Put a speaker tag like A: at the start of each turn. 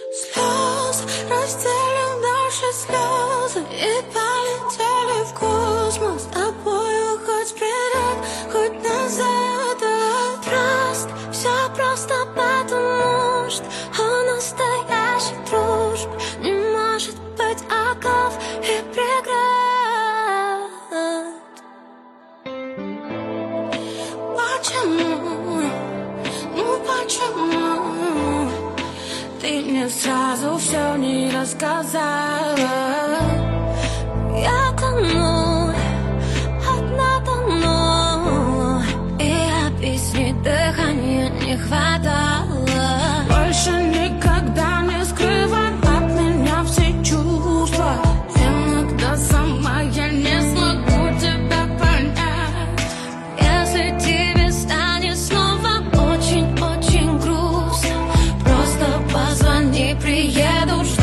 A: Слез разделим наши слезы и полетели в космос. С тобою хоть вперед, хоть назад. Траст, все просто потому, что у настоящей дружбы не может быть оков и преград. Почему? Ну почему ты мне сразу все не рассказала? Я тону, одна тону, и объяснить дыхания не хватало. Больше никогда не скрывай от меня все чувства. Иногда сама я не смогу тебя понять. Если тебе станет снова очень-очень грустно, просто позвони, приеду.